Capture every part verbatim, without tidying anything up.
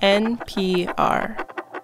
N P R.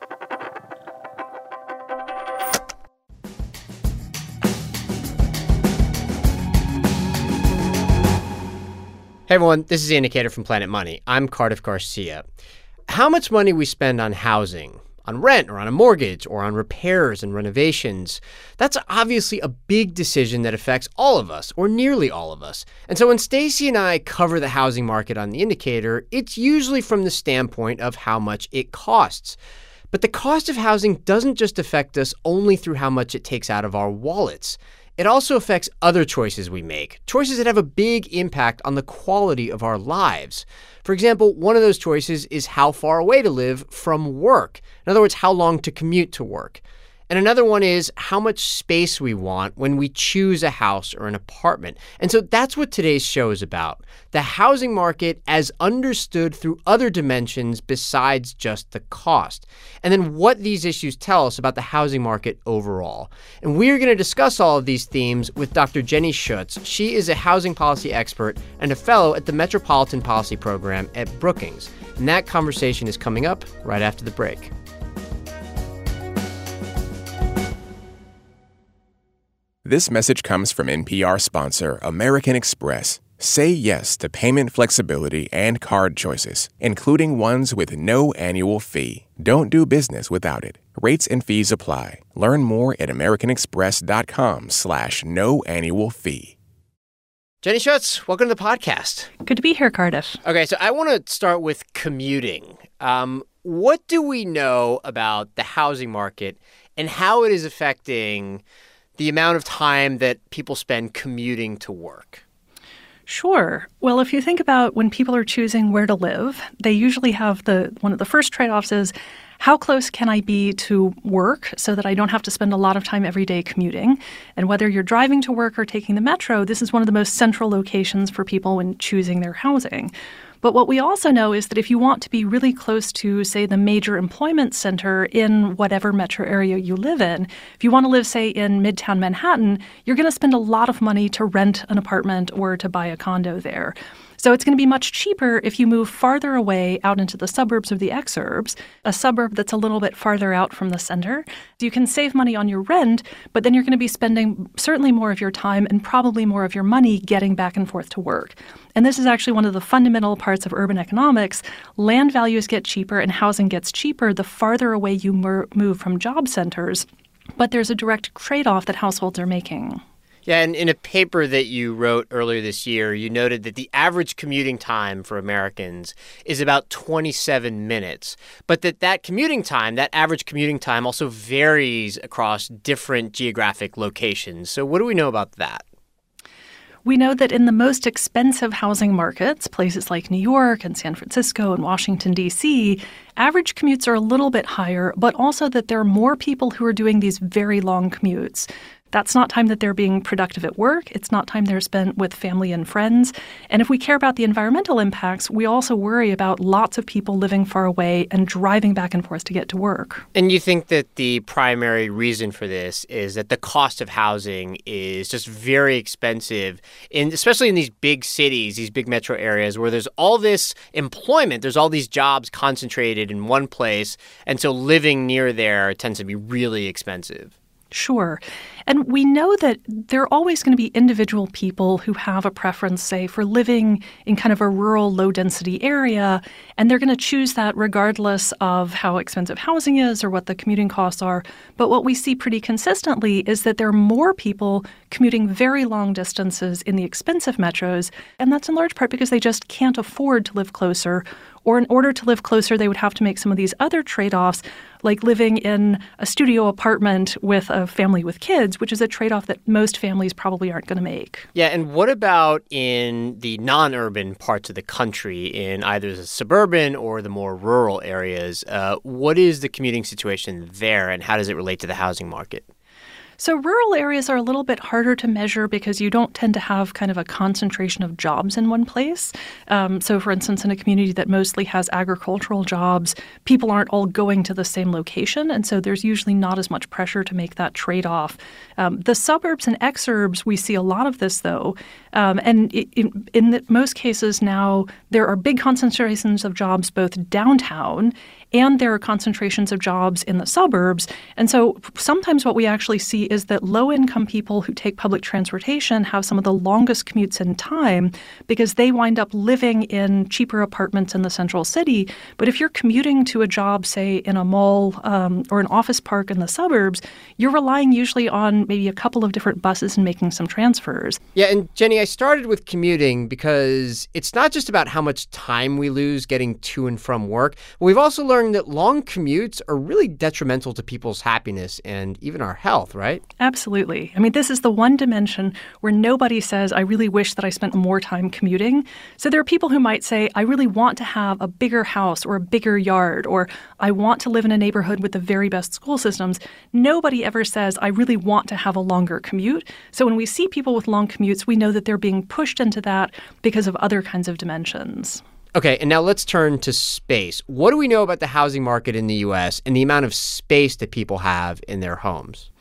Hey everyone, this is The Indicator from Planet Money. I'm Cardiff Garcia. How much money we spend on housing, on rent or on a mortgage or on repairs and renovations, that's obviously a big decision that affects all of us, or nearly all of us. And so when Stacey and I cover the housing market on The Indicator, it's usually from the standpoint of how much it costs. But the cost of housing doesn't just affect us only through how much it takes out of our wallets. It also affects other choices we make, choices that have a big impact on the quality of our lives. For example, one of those choices is how far away to live from work. In other words, how long to commute to work. And another one is how much space we want when we choose a house or an apartment. And so that's what today's show is about. The housing market as understood through other dimensions besides just the cost. And then what these issues tell us about the housing market overall. And we're going to discuss all of these themes with Doctor Jenny Schuetz. She is a housing policy expert and a fellow at the Metropolitan Policy Program at Brookings. And that conversation is coming up right after the break. This message comes from N P R sponsor American Express. Say yes to payment flexibility and card choices, including ones with no annual fee. Don't do business without it. Rates and fees apply. Learn more at americanexpress.com slash no annual fee. Jenny Schuetz, welcome to the podcast. Good to be here, Cardiff. Okay, so I want to start with commuting. Um, what do we know about the housing market and how it is affecting the amount of time that people spend commuting to work? Sure. Well, if you think about when people are choosing where to live, they usually have the one of the first trade-offs is how close can I be to work so that I don't have to spend a lot of time every day commuting? And whether you're driving to work or taking the metro, this is one of the most central locations for people when choosing their housing. But what we also know is that if you want to be really close to, say, the major employment center in whatever metro area you live in, if you want to live, say, in Midtown Manhattan, you're going to spend a lot of money to rent an apartment or to buy a condo there. So it's going to be much cheaper if you move farther away out into the suburbs or the exurbs, a suburb that's a little bit farther out from the center. You can save money on your rent, but then you're going to be spending certainly more of your time and probably more of your money getting back and forth to work. And this is actually one of the fundamental parts of urban economics. Land values get cheaper and housing gets cheaper the farther away you mer- move from job centers. But there's a direct trade-off that households are making. Yeah, and in a paper that you wrote earlier this year, you noted that the average commuting time for Americans is about twenty-seven minutes, but that that commuting time, that average commuting time also varies across different geographic locations. So what do we know about that? We know that in the most expensive housing markets, places like New York and San Francisco and Washington, D C, average commutes are a little bit higher, but also that there are more people who are doing these very long commutes. That's not time that they're being productive at work. It's not time they're spent with family and friends. And if we care about the environmental impacts, we also worry about lots of people living far away and driving back and forth to get to work. And you think that the primary reason for this is that the cost of housing is just very expensive, in, especially in these big cities, these big metro areas where there's all this employment, there's all these jobs concentrated in one place, and so living near there tends to be really expensive. Sure. And we know that there are always going to be individual people who have a preference, say, for living in kind of a rural, low-density area, and they're going to choose that regardless of how expensive housing is or what the commuting costs are. But what we see pretty consistently is that there are more people commuting very long distances in the expensive metros, and that's in large part because they just can't afford to live closer. Or in order to live closer, they would have to make some of these other trade-offs, like living in a studio apartment with a family with kids, which is a trade-off that most families probably aren't going to make. Yeah, and what about in the non-urban parts of the country, in either the suburban or the more rural areas? Uh, what is the commuting situation there, and how does it relate to the housing market? So rural areas are a little bit harder to measure because you don't tend to have kind of a concentration of jobs in one place. Um, so, for instance, in a community that mostly has agricultural jobs, people aren't all going to the same location, and so there's usually not as much pressure to make that trade-off. Um, the suburbs and exurbs, we see a lot of this, though. Um, and in, in the, most cases now, there are big concentrations of jobs both downtown and there are concentrations of jobs in the suburbs. And so sometimes what we actually see is that low-income people who take public transportation have some of the longest commutes in time because they wind up living in cheaper apartments in the central city. But if you're commuting to a job, say, in a mall um, or an office park in the suburbs, you're relying usually on maybe a couple of different buses and making some transfers. Yeah, and Jenny, I started with commuting because it's not just about how much time we lose getting to and from work. We've also learned that long commutes are really detrimental to people's happiness and even our health, right? Absolutely. I mean, this is the one dimension where nobody says, I really wish that I spent more time commuting. So there are people who might say, I really want to have a bigger house or a bigger yard, or I want to live in a neighborhood with the very best school systems. Nobody ever says, I really want to have a longer commute. So when we see people with long commutes, we know that they're being pushed into that because of other kinds of dimensions. Okay, and now let's turn to space. What do we know about the housing market in the U S and the amount of space that people have in their homes?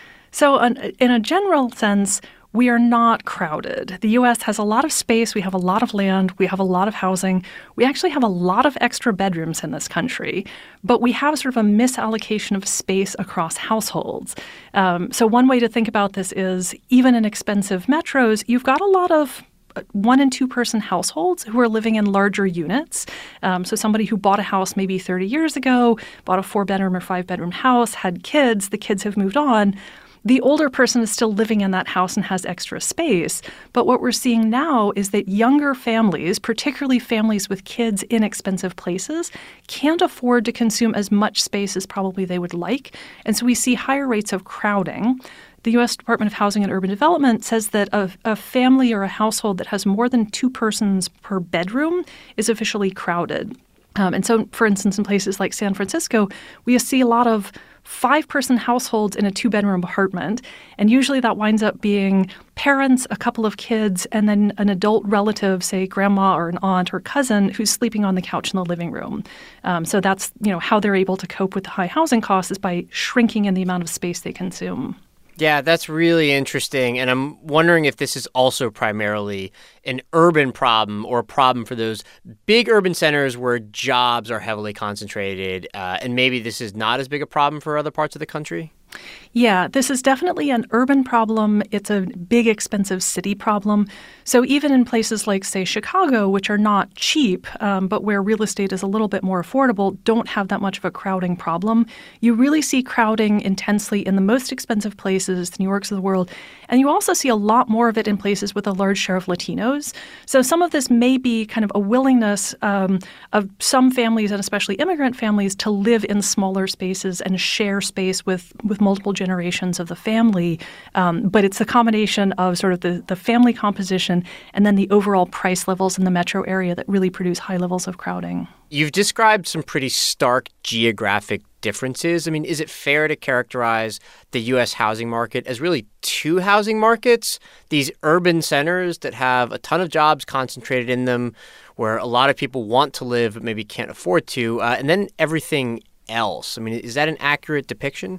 So in a general sense, we are not crowded. The U S has a lot of space. We have a lot of land. We have a lot of housing. We actually have a lot of extra bedrooms in this country, but we have sort of a misallocation of space across households. Um, so one way to think about this is even in expensive metros, you've got a lot of one and two person households who are living in larger units. Um, so somebody who bought a house maybe thirty years ago, bought a four bedroom or five bedroom house, had kids, the kids have moved on. The older person is still living in that house and has extra space. But what we're seeing now is that younger families, particularly families with kids in expensive places, can't afford to consume as much space as probably they would like. And so we see higher rates of crowding. The U S Department of Housing and Urban Development says that a, a family or a household that has more than two persons per bedroom is officially crowded. Um, and so, for instance, in places like San Francisco, we see a lot of five-person households in a two-bedroom apartment. And usually that winds up being parents, a couple of kids, and then an adult relative, say grandma or an aunt or cousin, who's sleeping on the couch in the living room. Um, so that's, you know, how they're able to cope with the high housing costs is by shrinking in the amount of space they consume. Yeah, that's really interesting. And I'm wondering if this is also primarily an urban problem or a problem for those big urban centers where jobs are heavily concentrated. Uh, and maybe this is not as big a problem for other parts of the country? Yeah, this is definitely an urban problem. It's a big, expensive city problem. So even in places like, say, Chicago, which are not cheap, um, but where real estate is a little bit more affordable, don't have that much of a crowding problem. You really see crowding intensely in the most expensive places, the New Yorks of the world. And you also see a lot more of it in places with a large share of Latinos. So some of this may be kind of a willingness um, of some families, and especially immigrant families, to live in smaller spaces and share space with, with multiple generations of the family. Um, but it's a combination of sort of the, the family composition and then the overall price levels in the metro area that really produce high levels of crowding. You've described some pretty stark geographic differences. I mean, is it fair to characterize the U S housing market as really two housing markets? These urban centers that have a ton of jobs concentrated in them, where a lot of people want to live but maybe can't afford to, uh, and then everything else. I mean, is that an accurate depiction?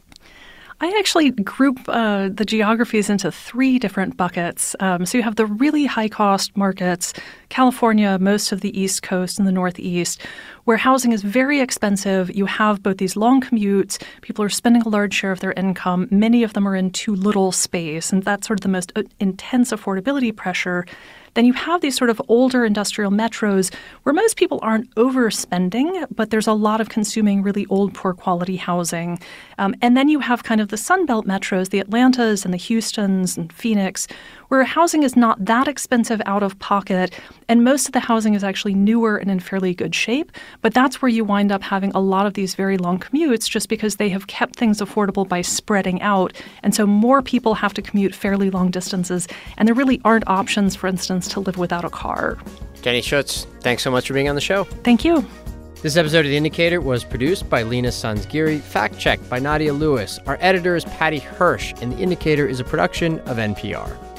I actually group uh, the geographies into three different buckets. Um, so you have the really high-cost markets, California, most of the East Coast and the Northeast, where housing is very expensive. You have both these long commutes. People are spending a large share of their income. Many of them are in too little space, and that's sort of the most intense affordability pressure. Then you have these sort of older industrial metros where most people aren't overspending, but there's a lot of consuming really old, poor quality housing. Um, and then you have kind of the Sunbelt metros, the Atlantas and the Houstons and Phoenix, where housing is not that expensive out of pocket, and most of the housing is actually newer and in fairly good shape. But that's where you wind up having a lot of these very long commutes just because they have kept things affordable by spreading out. And so more people have to commute fairly long distances, and there really aren't options, for instance, to live without a car. Jenny Schuetz, thanks so much for being on the show. Thank you. This episode of The Indicator was produced by Lena Sansgiri, fact-checked by Nadia Lewis. Our editor is Patty Hirsch, and The Indicator is a production of N P R.